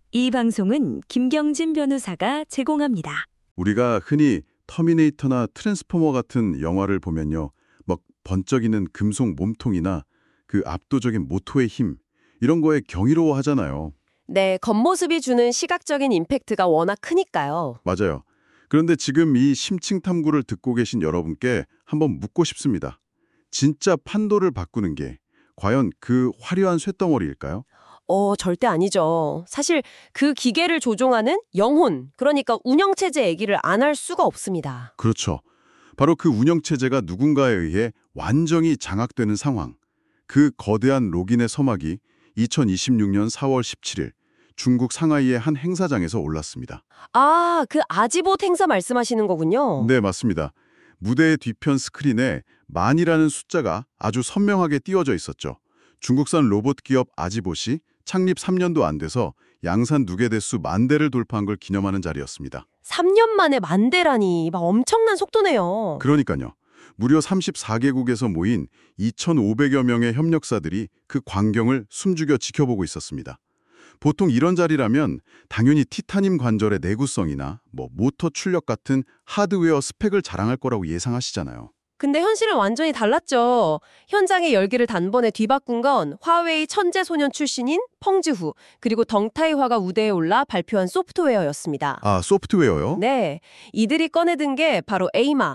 이 방송은 김경진 변호사가 제공합니다. 우리가 흔히 터미네이터나 트랜스포머 같은 영화를 보면요. 막 번쩍이는 금속 몸통이나 그 압도적인 모토의 힘, 이런 거에 경이로워 하잖아요. 네, 겉모습이 주는 시각적인 임팩트가 워낙 크니까요. 맞아요. 그런데 지금 이 심층 탐구를 듣고 계신 여러분께 한번 묻고 싶습니다. 진짜 판도를 바꾸는 게 과연 그 화려한 쇳덩어리일까요? 절대 아니죠. 사실 그 기계를 조종하는 영혼, 그러니까 운영체제 얘기를 안 할 수가 없습니다. 그렇죠. 바로 그 운영체제가 누군가에 의해 완전히 장악되는 상황. 그 거대한 로긴의 서막이 2026년 4월 17일 중국 상하이의 한 행사장에서 올랐습니다. 아, 그 아지봇 행사 말씀하시는 거군요. 네, 맞습니다. 무대의 뒤편 스크린에 만이라는 숫자가 아주 선명하게 띄워져 있었죠. 중국산 로봇 기업 아지봇이 창립 3년도 안 돼서 양산 누계 대수 10,000대를 돌파한 걸 기념하는 자리였습니다. 3년 만에 10,000대라니 막 엄청난 속도네요. 그러니까요. 무려 34개국에서 모인 2,500여 명의 협력사들이 그 광경을 숨죽여 지켜보고 있었습니다. 보통 이런 자리라면 당연히 티타늄 관절의 내구성이나 모터 출력 같은 하드웨어 스펙을 자랑할 거라고 예상하시잖아요. 근데 현실은 완전히 달랐죠. 현장의 열기를 단번에 뒤바꾼 건 화웨이 천재소년 출신인 펑즈후, 그리고 덩타이화가 우대에 올라 발표한 소프트웨어였습니다. 아, 소프트웨어요? 네, 이들이 꺼내든 게 바로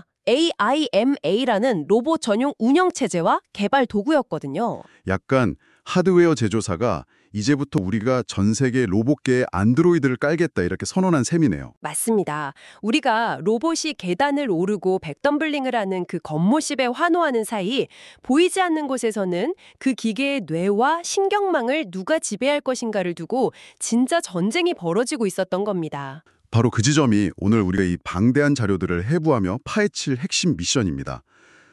AIMA라는 로봇 전용 운영체제와 개발 도구였거든요. 약간 하드웨어 제조사가 이제부터 우리가 전 세계 로봇계에 안드로이드를 깔겠다 이렇게 선언한 셈이네요. 맞습니다. 우리가 로봇이 계단을 오르고 백덤블링을 하는 그 겉모습에 환호하는 사이 보이지 않는 곳에서는 그 기계의 뇌와 신경망을 누가 지배할 것인가를 두고 진짜 전쟁이 벌어지고 있었던 겁니다. 바로 그 지점이 오늘 우리가 이 방대한 자료들을 해부하며 파헤칠 핵심 미션입니다.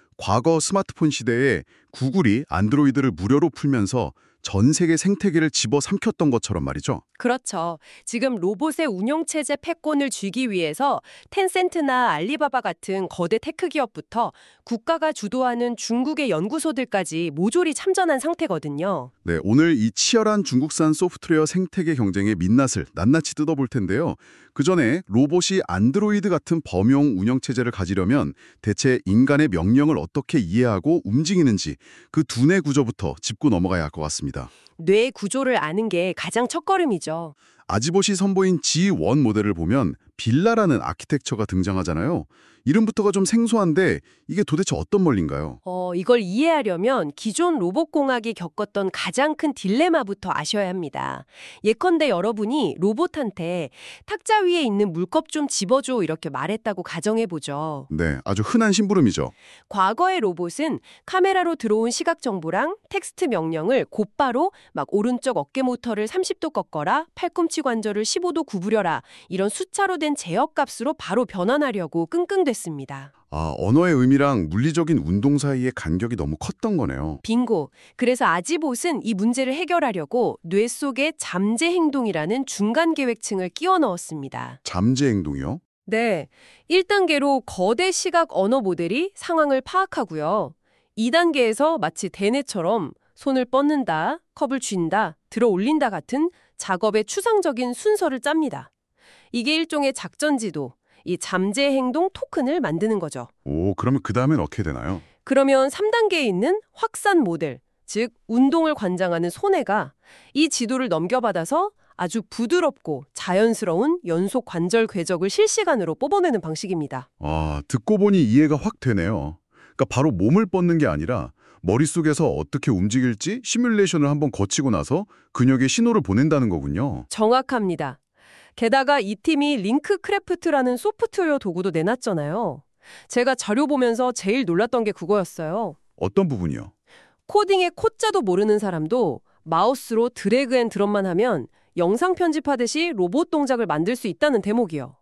과거 스마트폰 시대에 구글이 안드로이드를 무료로 풀면서 전 세계 생태계를 집어삼켰던 것처럼 말이죠. 그렇죠. 지금 로봇의 운영체제 패권을 쥐기 위해서 텐센트나 알리바바 같은 거대 테크 기업부터 국가가 주도하는 중국의 연구소들까지 모조리 참전한 상태거든요. 네, 오늘 이 치열한 중국산 소프트웨어 생태계 경쟁의 민낯을 낱낱이 뜯어볼 텐데요. 그 전에 로봇이 안드로이드 같은 범용 운영체제를 가지려면 대체 인간의 명령을 어떻게 이해하고 움직이는지 그 두뇌 구조부터 짚고 넘어가야 할 것 같습니다. 뇌 구조를 아는 게 가장 첫걸음이죠. 아지봇이 선보인 G1 모델을 보면 빌라라는 아키텍처가 등장하잖아요. 이름부터가 좀 생소한데 이게 도대체 어떤 원리인가요? 이걸 이해하려면 기존 로봇공학이 겪었던 가장 큰 딜레마부터 아셔야 합니다. 예컨대 여러분이 로봇한테 탁자 위에 있는 물컵 좀 집어줘 이렇게 말했다고 가정해보죠. 네, 아주 흔한 심부름이죠. 과거의 로봇은 카메라로 들어온 시각 정보랑 텍스트 명령을 곧바로 막 오른쪽 어깨 모터를 30도 꺾어라, 팔꿈치 관절을 15도 구부려라 이런 숫자로 된 제어값으로 바로 변환하려고 끙끙댔습니다. 아, 언어의 의미랑 물리적인 운동 사이의 간격이 너무 컸던 거네요. 빙고. 그래서 아지봇은 이 문제를 해결하려고 뇌 속에 잠재 행동이라는 중간 계획층을 끼워 넣었습니다. 잠재 행동이요? 네. 1단계로 거대 시각 언어 모델이 상황을 파악하고요. 2단계에서 마치 대뇌처럼 손을 뻗는다, 컵을 쥔다, 들어 올린다 같은 작업의 추상적인 순서를 짭니다. 이게 일종의 작전 지도, 이 잠재 행동 토큰을 만드는 거죠. 오, 그러면 그 다음엔 어떻게 되나요? 그러면 3단계에 있는 확산 모델, 즉 운동을 관장하는 손해가 이 지도를 넘겨받아서 아주 부드럽고 자연스러운 연속 관절 궤적을 실시간으로 뽑아내는 방식입니다. 아, 듣고 보니 이해가 확 되네요. 그러니까 바로 몸을 뻗는 게 아니라 머릿속에서 어떻게 움직일지 시뮬레이션을 한번 거치고 나서 근육에 신호를 보낸다는 거군요. 정확합니다. 게다가 이 팀이 링크크래프트라는 소프트웨어 도구도 내놨잖아요. 제가 자료 보면서 제일 놀랐던 게 그거였어요. 어떤 부분이요? 코딩의 코자도 모르는 사람도 마우스로 드래그 앤 드롭만 하면 영상 편집하듯이 로봇 동작을 만들 수 있다는 대목이요.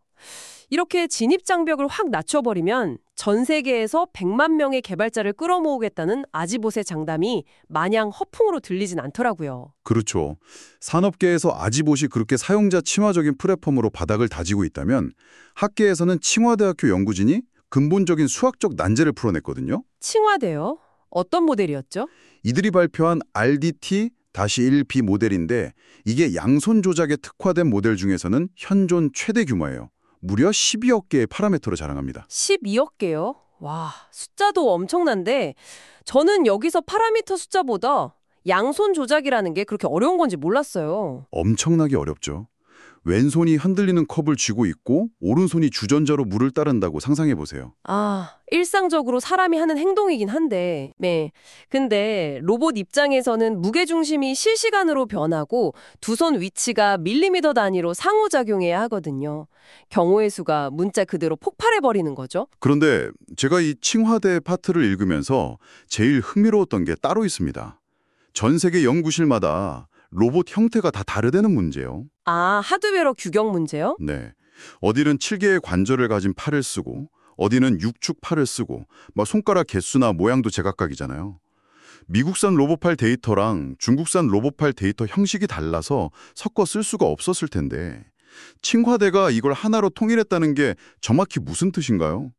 이렇게 진입장벽을 확 낮춰버리면 전 세계에서 100만 명의 개발자를 끌어모으겠다는 아지봇의 장담이 마냥 허풍으로 들리진 않더라고요. 그렇죠. 산업계에서 아지봇이 그렇게 사용자 친화적인 플랫폼으로 바닥을 다지고 있다면 학계에서는 칭화대학교 연구진이 근본적인 수학적 난제를 풀어냈거든요. 칭화돼요? 어떤 모델이었죠? 이들이 발표한 RDT 1B 모델인데 이게 양손 조작에 특화된 모델 중에서는 현존 최대 규모예요. 무려 12억 개의 파라미터로 자랑합니다. 12억 개요? 와, 숫자도 엄청난데 저는 여기서 파라미터 숫자보다 양손 조작이라는 게 그렇게 어려운 건지 몰랐어요. 엄청나게 어렵죠. 왼손이 흔들리는 컵을 쥐고 있고 오른손이 주전자로 물을 따른다고 상상해 보세요. 아, 일상적으로 사람이 하는 행동이긴 한데, 네. 근데 로봇 입장에서는 무게중심이 실시간으로 변하고 두 손 위치가 밀리미터 단위로 상호작용해야 하거든요. 경우의 수가 문자 그대로 폭발해버리는 거죠. 그런데 제가 이 칭화대 파트를 읽으면서 제일 흥미로웠던 게 따로 있습니다. 전 세계 연구실마다 로봇 형태가 다 다르다는 문제요. 아, 하드웨어 규격 문제요? 네. 어디는 7개의 관절을 가진 팔을 쓰고 어디는 6축 팔을 쓰고 손가락 개수나 모양도 제각각이잖아요. 미국산 로봇팔 데이터랑 중국산 로봇팔 데이터 형식이 달라서 섞어 쓸 수가 없었을 텐데 칭화대가 이걸 하나로 통일했다는 게 정확히 무슨 뜻인가요?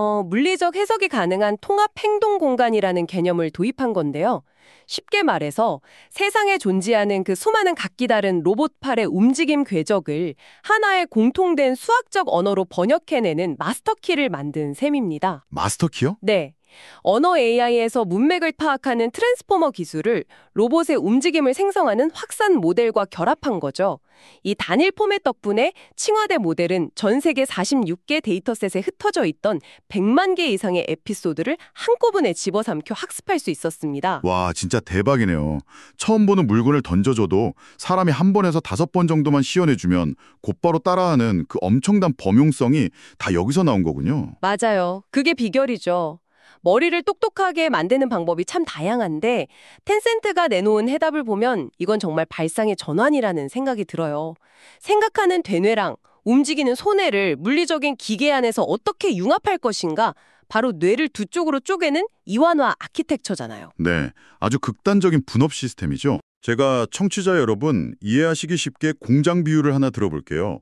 물리적 해석이 가능한 통합 행동 공간이라는 개념을 도입한 건데요. 쉽게 말해서 세상에 존재하는 그 수많은 각기 다른 로봇팔의 움직임 궤적을 하나의 공통된 수학적 언어로 번역해내는 마스터키를 만든 셈입니다. 마스터키요? 네. 언어 AI에서 문맥을 파악하는 트랜스포머 기술을 로봇의 움직임을 생성하는 확산 모델과 결합한 거죠. 이 단일 포맷 덕분에 칭화대 모델은 전 세계 46개 데이터셋에 흩어져 있던 100만 개 이상의 에피소드를 한꺼번에 집어삼켜 학습할 수 있었습니다. 와, 진짜 대박이네요. 처음 보는 물건을 던져줘도 사람이 한 번에서 5번 정도만 시연해주면 곧바로 따라하는 그 엄청난 범용성이 다 여기서 나온 거군요. 맞아요. 그게 비결이죠. 머리를 똑똑하게 만드는 방법이 참 다양한데 텐센트가 내놓은 해답을 보면 이건 정말 발상의 전환이라는 생각이 들어요. 생각하는 되뇌랑 움직이는 손해를 물리적인 기계 안에서 어떻게 융합할 것인가 바로 뇌를 두 쪽으로 쪼개는 이완화 아키텍처잖아요. 네, 아주 극단적인 분업 시스템이죠. 제가 청취자 여러분 이해하시기 쉽게 공장 비유를 하나 들어볼게요.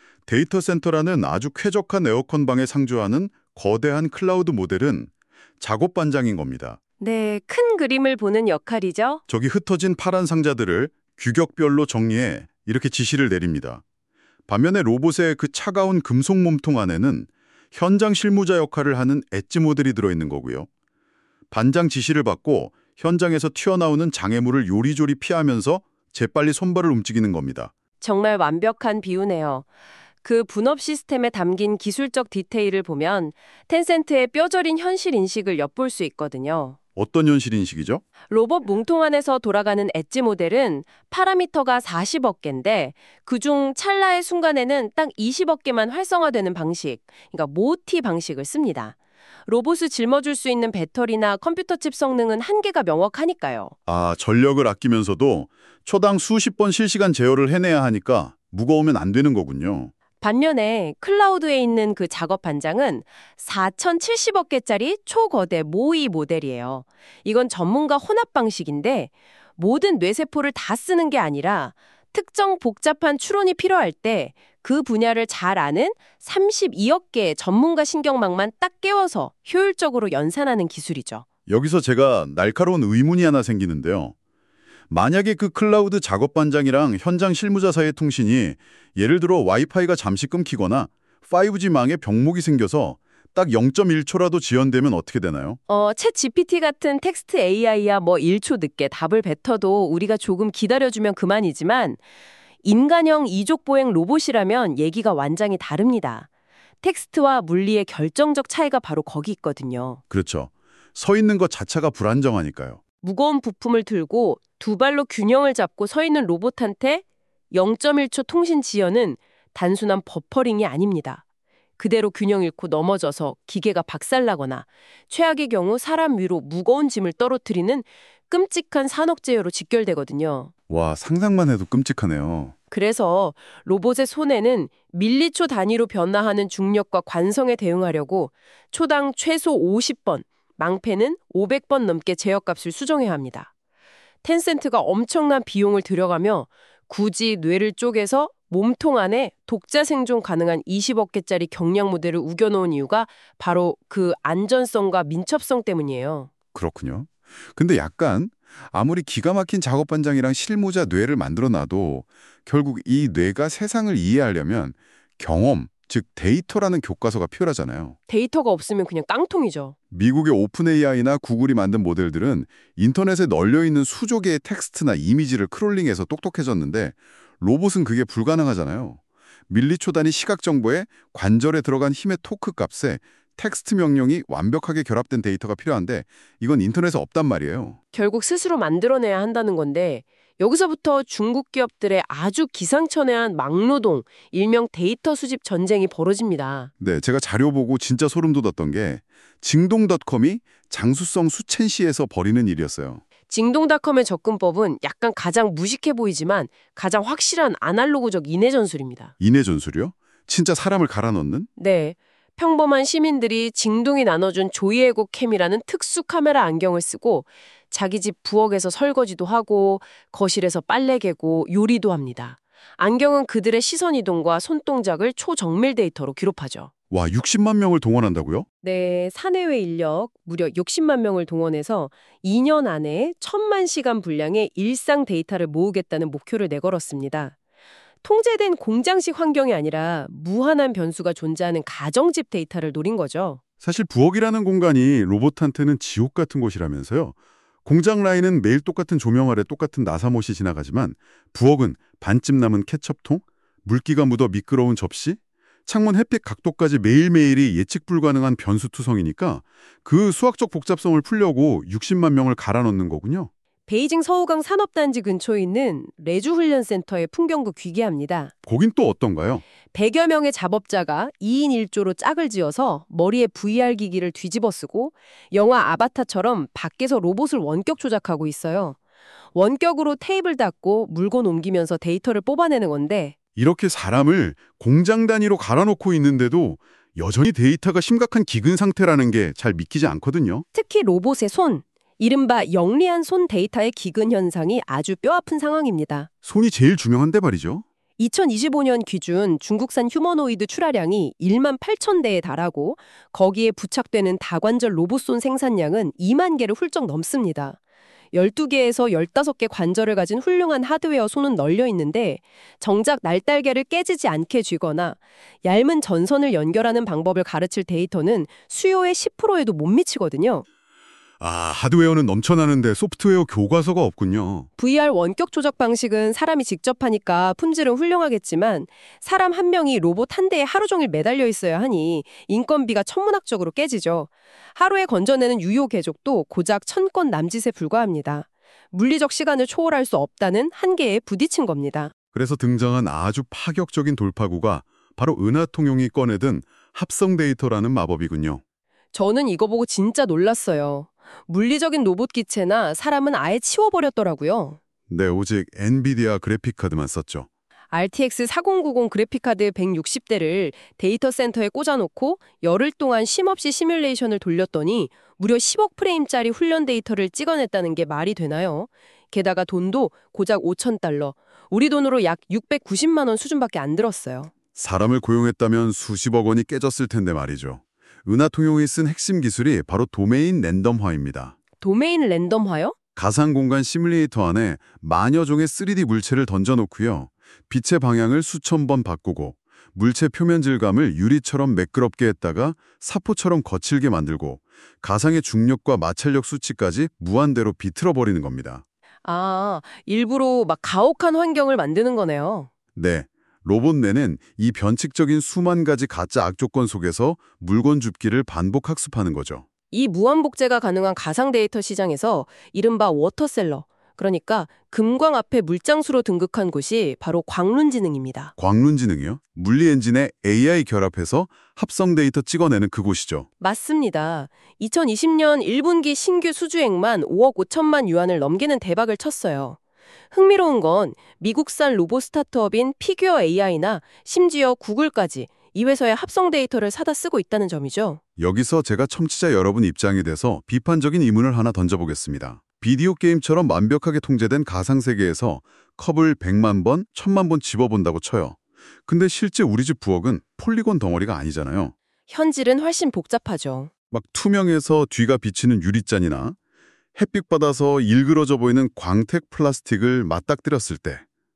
데이터 센터라는 아주 쾌적한 에어컨 방에 상주하는 거대한 클라우드 모델은 작업 반장인 겁니다. 네, 큰 그림을 보는 역할이죠. 저기 흩어진 파란 상자들을 규격별로 정리해 이렇게 지시를 내립니다. 반면에 로봇의 그 차가운 금속 몸통 안에는 현장 실무자 역할을 하는 엣지 모델이 들어있는 거고요. 반장 지시를 받고 현장에서 튀어나오는 장애물을 요리조리 피하면서 재빨리 손발을 움직이는 겁니다. 정말 완벽한 비유네요. 그 분업 시스템에 담긴 기술적 디테일을 보면 텐센트의 뼈저린 현실 인식을 엿볼 수 있거든요. 어떤 현실 인식이죠? 로봇 몸통 안에서 돌아가는 엣지 모델은 파라미터가 40억 개인데 그중 찰나의 순간에는 딱 20억 개만 활성화되는 방식, 그러니까 모티 방식을 씁니다. 로봇을 짊어줄 수 있는 배터리나 컴퓨터 칩 성능은 한계가 명확하니까요. 아, 전력을 아끼면서도 초당 수십 번 실시간 제어를 해내야 하니까 무거우면 안 되는 거군요. 반면에 클라우드에 있는 그 작업 반장은 4,070억 개짜리 초거대 모의 모델이에요. 이건 전문가 혼합 방식인데 모든 뇌세포를 다 쓰는 게 아니라 특정 복잡한 추론이 필요할 때 그 분야를 잘 아는 32억 개의 전문가 신경망만 딱 깨워서 효율적으로 연산하는 기술이죠. 여기서 제가 날카로운 의문이 하나 생기는데요. 만약에 그 클라우드 작업 반장이랑 현장 실무자 사이의 통신이 예를 들어 와이파이가 잠시 끊기거나 5G망에 병목이 생겨서 딱 0.1초라도 지연되면 어떻게 되나요? 챗 GPT 같은 텍스트 AI야 뭐 1초 늦게 답을 뱉어도 우리가 조금 기다려주면 그만이지만 인간형 이족 보행 로봇이라면 얘기가 완전히 다릅니다. 텍스트와 물리의 결정적 차이가 바로 거기 있거든요. 그렇죠. 서 있는 것 자체가 불안정하니까요. 무거운 부품을 들고 두 발로 균형을 잡고 서 있는 로봇한테 0.1초 통신 지연은 단순한 버퍼링이 아닙니다. 그대로 균형 잃고 넘어져서 기계가 박살나거나 최악의 경우 사람 위로 무거운 짐을 떨어뜨리는 끔찍한 산업재해로 직결되거든요. 와, 상상만 해도 끔찍하네요. 그래서 로봇의 손에는 밀리초 단위로 변화하는 중력과 관성에 대응하려고 초당 최소 50번, 많게는 500번 넘게 제어값을 수정해야 합니다. 텐센트가 엄청난 비용을 들여가며 굳이 뇌를 쪼개서 몸통 안에 독자 생존 가능한 20억 개짜리 경량 모델을 우겨놓은 이유가 바로 그 안전성과 민첩성 때문이에요. 그렇군요. 근데 약간 아무리 기가 막힌 작업 반장이랑 실무자 뇌를 만들어놔도 결국 이 뇌가 세상을 이해하려면 경험, 즉 데이터라는 교과서가 필요하잖아요. 데이터가 없으면 그냥 깡통이죠. 미국의 오픈 AI나 구글이 만든 모델들은 인터넷에 널려있는 수조 개의 텍스트나 이미지를 크롤링해서 똑똑해졌는데 로봇은 그게 불가능하잖아요. 밀리초 단위 시각 정보에 관절에 들어간 힘의 토크 값에 텍스트 명령이 완벽하게 결합된 데이터가 필요한데 이건 인터넷에 없단 말이에요. 결국 스스로 만들어내야 한다는 건데 여기서부터 중국 기업들의 아주 기상천외한 막노동, 일명 데이터 수집 전쟁이 벌어집니다. 네, 제가 자료 보고 진짜 소름 돋았던 게 징동닷컴이 장수성 수첸시에서 벌이는 일이었어요. 징동닷컴의 접근법은 약간 가장 무식해 보이지만 가장 확실한 아날로그적 인해 전술입니다. 인해 전술이요? 진짜 사람을 갈아 넣는? 네. 평범한 시민들이 징동이 나눠준 조이에고 캠이라는 특수 카메라 안경을 쓰고 자기 집 부엌에서 설거지도 하고 거실에서 빨래 개고 요리도 합니다. 안경은 그들의 시선 이동과 손동작을 초정밀 데이터로 기록하죠. 와, 60만 명을 동원한다고요? 네, 사내외 인력 무려 60만 명을 동원해서 2년 안에 1,000만 시간 분량의 일상 데이터를 모으겠다는 목표를 내걸었습니다. 통제된 공장식 환경이 아니라 무한한 변수가 존재하는 가정집 데이터를 노린 거죠. 사실 부엌이라는 공간이 로봇한테는 지옥 같은 곳이라면서요. 공장 라인은 매일 똑같은 조명 아래 똑같은 나사못이 지나가지만 부엌은 반쯤 남은 케첩통, 물기가 묻어 미끄러운 접시, 창문 햇빛 각도까지 매일매일이 예측 불가능한 변수투성이니까 그 수학적 복잡성을 풀려고 60만 명을 갈아 넣는 거군요. 베이징 서우강 산업단지 근처에 있는 레주훈련센터의 풍경도 귀개합니다. 거긴 또 어떤가요? 100여 명의 작업자가 2인 1조로 짝을 지어서 머리에 VR 기기를 뒤집어 쓰고 영화 아바타처럼 밖에서 로봇을 원격 조작하고 있어요. 원격으로 테이블 닦고 물건 옮기면서 데이터를 뽑아내는 건데 이렇게 사람을 공장 단위로 갈아놓고 있는데도 여전히 데이터가 심각한 기근 상태라는 게 잘 믿기지 않거든요. 특히 로봇의 손, 이른바 영리한 손 데이터의 기근 현상이 아주 뼈아픈 상황입니다. 손이 제일 중요한데 말이죠. 2025년 기준 중국산 휴머노이드 출하량이 1만 8천 대에 달하고 거기에 부착되는 다관절 로봇손 생산량은 2만 개를 훌쩍 넘습니다. 12개에서 15개 관절을 가진 훌륭한 하드웨어 손은 널려 있는데 정작 날달걀을 깨지지 않게 쥐거나 얇은 전선을 연결하는 방법을 가르칠 데이터는 수요의 10%에도 못 미치거든요. 아, 하드웨어는 넘쳐나는데 소프트웨어 교과서가 없군요. VR 원격 조작 방식은 사람이 직접 하니까 품질은 훌륭하겠지만 사람 한 명이 로봇 한 대에 하루 종일 매달려 있어야 하니 인건비가 천문학적으로 깨지죠. 하루에 건져내는 유효 궤적도 고작 1,000건 남짓에 불과합니다. 물리적 시간을 초월할 수 없다는 한계에 부딪힌 겁니다. 그래서 등장한 아주 파격적인 돌파구가 바로 은하통용이 꺼내든 합성 데이터라는 마법이군요. 저는 이거 보고 진짜 놀랐어요. 물리적인 로봇 기체나 사람은 아예 치워버렸더라고요. 네, 오직 엔비디아 그래픽카드만 썼죠. RTX 4090 그래픽카드 160대를 데이터 센터에 꽂아놓고 열흘 동안 쉼없이 시뮬레이션을 돌렸더니 무려 10억 프레임짜리 훈련 데이터를 찍어냈다는 게 말이 되나요? 게다가 돈도 고작 5,000달러, 우리 돈으로 약 690만 원 수준밖에 안 들었어요. 사람을 고용했다면 수십억 원이 깨졌을 텐데 말이죠. 은하통용이 쓴 핵심 기술이 바로 도메인 랜덤화입니다. 도메인 랜덤화요? 가상공간 시뮬레이터 안에 만여 종의 3D 물체를 던져놓고요. 빛의 방향을 수천 번 바꾸고 물체 표면 질감을 유리처럼 매끄럽게 했다가 사포처럼 거칠게 만들고 가상의 중력과 마찰력 수치까지 무한대로 비틀어버리는 겁니다. 아, 일부러 막 가혹한 환경을 만드는 거네요. 네. 로봇 뇌는 이 변칙적인 수만 가지 가짜 악조건 속에서 물건 줍기를 반복 학습하는 거죠. 이 무한복제가 가능한 가상 데이터 시장에서 이른바 워터셀러, 그러니까 금광 앞에 물장수로 등극한 곳이 바로 광룬지능입니다. 광룬지능이요? 물리 엔진에 AI 결합해서 합성 데이터 찍어내는 그곳이죠. 맞습니다. 2020년 1분기 신규 수주액만 5억 5천만 유안을 넘기는 대박을 쳤어요. 흥미로운 건 미국산 로봇 스타트업인 피규어 AI나 심지어 구글까지 이 회사의 합성 데이터를 사다 쓰고 있다는 점이죠. 여기서 제가 청취자 여러분 입장이 돼서 비판적인 의문을 하나 던져보겠습니다. 비디오 게임처럼 완벽하게 통제된 가상세계에서 컵을 100만 번, 1000만 번 집어본다고 쳐요. 근데 실제 우리 집 부엌은 폴리곤 덩어리가 아니잖아요. 현실은 훨씬 복잡하죠. 막 투명해서 뒤가 비치는 유리잔이나 햇빛 받아서 일그러져 보이는 광택 플라스틱을 맞닥뜨렸을 때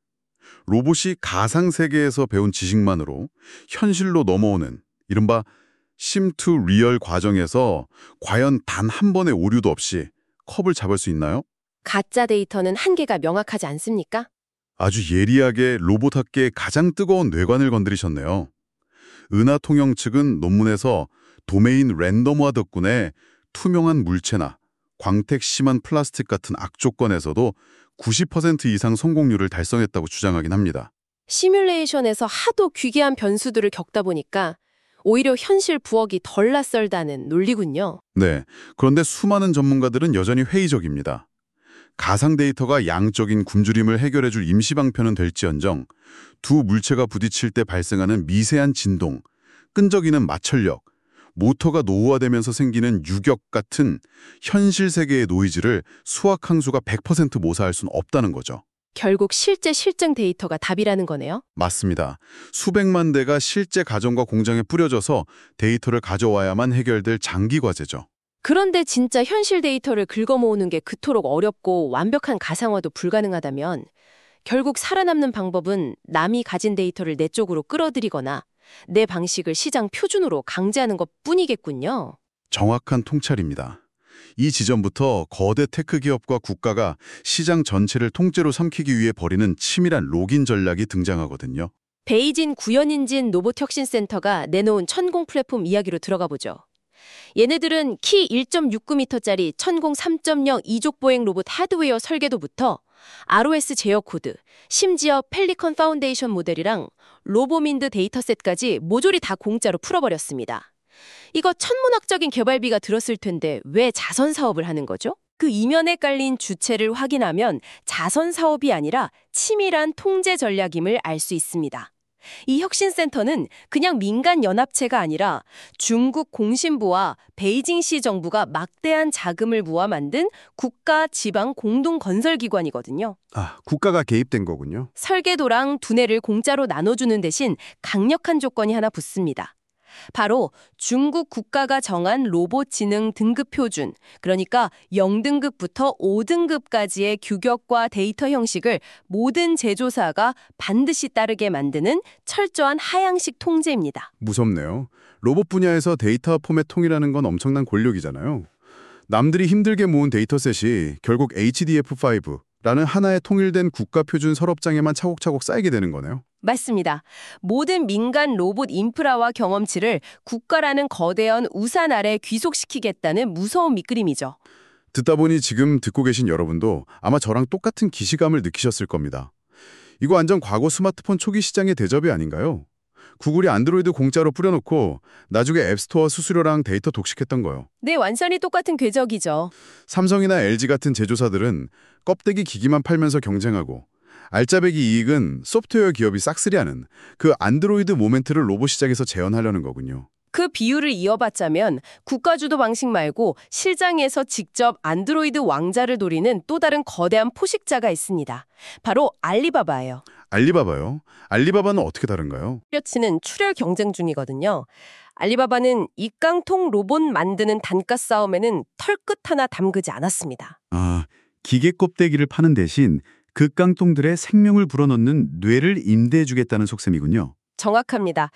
로봇이 가상 세계에서 배운 지식만으로 현실로 넘어오는 이른바 심 투 리얼 과정에서 과연 단 한 번의 오류도 없이 컵을 잡을 수 있나요? 가짜 데이터는 한계가 명확하지 않습니까? 아주 예리하게 로봇학계의 가장 뜨거운 뇌관을 건드리셨네요. 은하통영 측은 논문에서 도메인 랜덤화 덕분에 투명한 물체나 광택 심한 플라스틱 같은 악조건에서도 90% 이상 성공률을 달성했다고 주장하긴 합니다. 시뮬레이션에서 하도 귀괴한 변수들을 겪다 보니까 오히려 현실 부엌이 덜 낯설다는 논리군요. 네, 그런데 수많은 전문가들은 여전히 회의적입니다. 가상 데이터가 양적인 굶주림을 해결해줄 임시방편은 될지언정 두 물체가 부딪힐 때 발생하는 미세한 진동, 끈적이는 마찰력, 모터가 노후화되면서 생기는 유격 같은 현실 세계의 노이즈를 수학 항수가 100% 모사할 수는 없다는 거죠. 결국 실제 실증 데이터가 답이라는 거네요. 맞습니다. 수백만 대가 실제 가정과 공장에 뿌려져서 데이터를 가져와야만 해결될 장기 과제죠. 그런데 진짜 현실 데이터를 긁어모으는 게 그토록 어렵고 완벽한 가상화도 불가능하다면 결국 살아남는 방법은 남이 가진 데이터를 내 쪽으로 끌어들이거나 내 방식을 시장 표준으로 강제하는 것뿐이겠군요. 정확한 통찰입니다. 이 지점부터 거대 테크 기업과 국가가 시장 전체를 통째로 삼키기 위해 벌이는 치밀한 로긴 전략이 등장하거든요. 베이진 구현인진 로봇혁신센터가 내놓은 천공 플랫폼 이야기로 들어가 보죠. 얘네들은 키 1.69m짜리 천공 3.0 이족보행 로봇 하드웨어 설계도부터 ROS 제어 코드, 심지어 펠리컨 파운데이션 모델이랑 로보민드 데이터셋까지 모조리 다 공짜로 풀어버렸습니다. 이거 천문학적인 개발비가 들었을 텐데 왜 자선 사업을 하는 거죠? 그 이면에 깔린 주체를 확인하면 자선 사업이 아니라 치밀한 통제 전략임을 알 수 있습니다. 이 혁신센터는 그냥 민간 연합체가 아니라 중국 공신부와 베이징시 정부가 막대한 자금을 모아 만든 국가 지방 공동 건설 기관이거든요. 아, 국가가 개입된 거군요. 설계도랑 두뇌를 공짜로 나눠주는 대신 강력한 조건이 하나 붙습니다. 바로 중국 국가가 정한 로봇 지능 등급 표준, 그러니까 0등급부터 5등급까지의 규격과 데이터 형식을 모든 제조사가 반드시 따르게 만드는 철저한 하향식 통제입니다. 무섭네요. 로봇 분야에서 데이터 포맷 통일하는 건 엄청난 권력이잖아요. 남들이 힘들게 모은 데이터셋이 결국 HDF5라는 하나의 통일된 국가 표준 서랍장에만 차곡차곡 쌓이게 되는 거네요. 맞습니다. 모든 민간 로봇 인프라와 경험치를 국가라는 거대한 우산 아래 귀속시키겠다는 무서운 밑그림이죠. 듣다 보니 지금 듣고 계신 여러분도 아마 저랑 똑같은 기시감을 느끼셨을 겁니다. 이거 완전 과거 스마트폰 초기 시장의 대접이 아닌가요? 구글이 안드로이드 공짜로 뿌려놓고 나중에 앱스토어 수수료랑 데이터 독식했던 거요. 네, 완전히 똑같은 궤적이죠. 삼성이나 LG 같은 제조사들은 껍데기 기기만 팔면서 경쟁하고 알짜배기 이익은 소프트웨어 기업이 싹쓸이하는 그 안드로이드 모멘트를 로봇 시장에서 재현하려는 거군요. 그 비율을 이어받자면 국가주도 방식 말고 실장에서 직접 안드로이드 왕자를 노리는 또 다른 거대한 포식자가 있습니다. 바로 알리바바예요. 알리바바요? 알리바바는 어떻게 다른가요? 뼈치는 출혈 경쟁 중이거든요. 알리바바는 이 깡통 로봇 만드는 단가 싸움에는 털끝 하나 담그지 않았습니다. 아, 기계 껍데기를 파는 대신 그 깡통들의 생명을 불어넣는 뇌를 임대해주겠다는 속셈이군요. 정확합니다.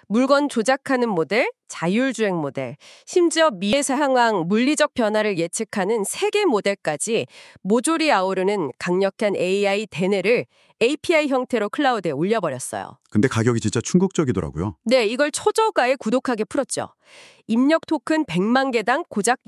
물건 조작하는 모델, 자율주행 모델, 심지어 미래사 상황, 물리적 변화를 예측하는 세계 모델까지 모조리 아우르는 강력한 AI 대뇌를 API 형태로 클라우드에 올려버렸어요. 근데 가격이 진짜 충격적이더라고요. 네, 이걸 초저가에 구독하게 풀었죠. 입력 토큰 100만 개당 고작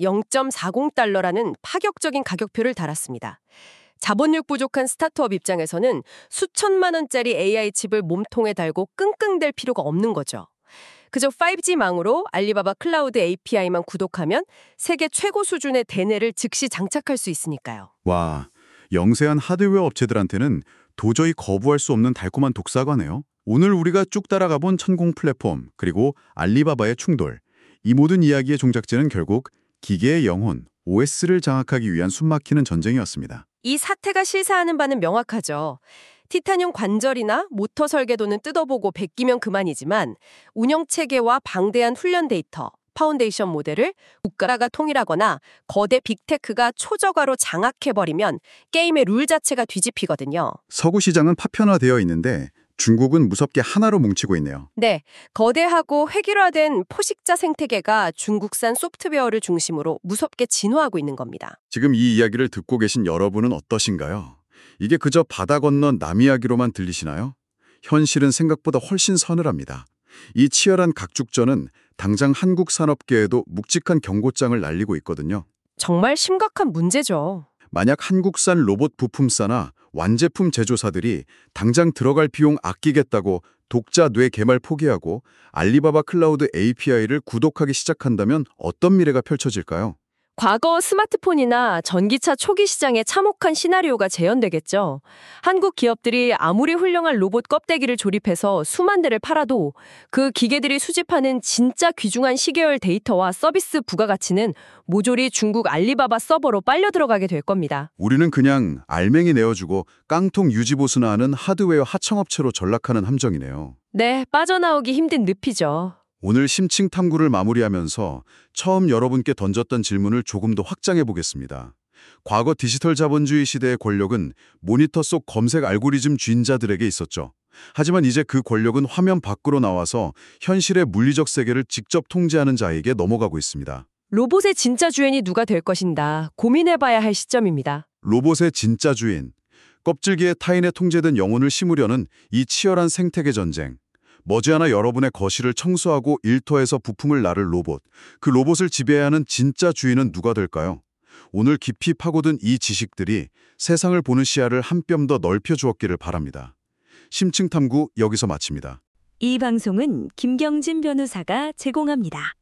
0.40달러라는 파격적인 가격표를 달았습니다. 자본력 부족한 스타트업 입장에서는 수천만 원짜리 AI 칩을 몸통에 달고 끙끙댈 필요가 없는 거죠. 그저 5G망으로 알리바바 클라우드 API만 구독하면 세계 최고 수준의 대뇌를 즉시 장착할 수 있으니까요. 와, 영세한 하드웨어 업체들한테는 도저히 거부할 수 없는 달콤한 독사과네요. 오늘 우리가 쭉 따라가본 천공 플랫폼, 그리고 알리바바의 충돌. 이 모든 이야기의 종착지는 결국 기계의 영혼, OS를 장악하기 위한 숨막히는 전쟁이었습니다. 이 사태가 실사하는 바는 명확하죠. 티타늄 관절이나 모터 설계도는 뜯어보고 베끼면 그만이지만 운영체계와 방대한 훈련 데이터, 파운데이션 모델을 국가가 통일하거나 거대 빅테크가 초저가로 장악해버리면 게임의 룰 자체가 뒤집히거든요. 서구 시장은 파편화되어 있는데 중국은 무섭게 하나로 뭉치고 있네요. 네, 거대하고 획일화된 포식자 생태계가 중국산 소프트웨어를 중심으로 무섭게 진화하고 있는 겁니다. 지금 이 이야기를 듣고 계신 여러분은 어떠신가요? 이게 그저 바다 건넌 남 이야기로만 들리시나요? 현실은 생각보다 훨씬 서늘합니다. 이 치열한 각축전은 당장 한국 산업계에도 묵직한 경고장을 날리고 있거든요. 정말 심각한 문제죠. 만약 한국산 로봇 부품사나 완제품 제조사들이 당장 들어갈 비용 아끼겠다고 독자 뇌 개발 포기하고 알리바바 클라우드 API를 구독하기 시작한다면 어떤 미래가 펼쳐질까요? 과거 스마트폰이나 전기차 초기 시장에 참혹한 시나리오가 재현되겠죠. 한국 기업들이 아무리 훌륭한 로봇 껍데기를 조립해서 수만 대를 팔아도 그 기계들이 수집하는 진짜 귀중한 시계열 데이터와 서비스 부가가치는 모조리 중국 알리바바 서버로 빨려 들어가게 될 겁니다. 우리는 그냥 알맹이 내어주고 깡통 유지보수나 하는 하드웨어 하청업체로 전락하는 함정이네요. 네, 빠져나오기 힘든 늪이죠. 오늘 심층 탐구를 마무리하면서 처음 여러분께 던졌던 질문을 조금 더 확장해 보겠습니다. 과거 디지털 자본주의 시대의 권력은 모니터 속 검색 알고리즘 주인자들에게 있었죠. 하지만 이제 그 권력은 화면 밖으로 나와서 현실의 물리적 세계를 직접 통제하는 자에게 넘어가고 있습니다. 로봇의 진짜 주인이 누가 될 것인가 고민해봐야 할 시점입니다. 로봇의 진짜 주인, 껍질기에 타인의 통제된 영혼을 심으려는 이 치열한 생태계 전쟁. 머지않아 여러분의 거실을 청소하고 일터에서 부품을 나를 로봇, 그 로봇을 지배해야 하는 진짜 주인은 누가 될까요? 오늘 깊이 파고든 이 지식들이 세상을 보는 시야를 한 뼘 더 넓혀주었기를 바랍니다. 심층 탐구 여기서 마칩니다. 이 방송은 김경진 변호사가 제공합니다.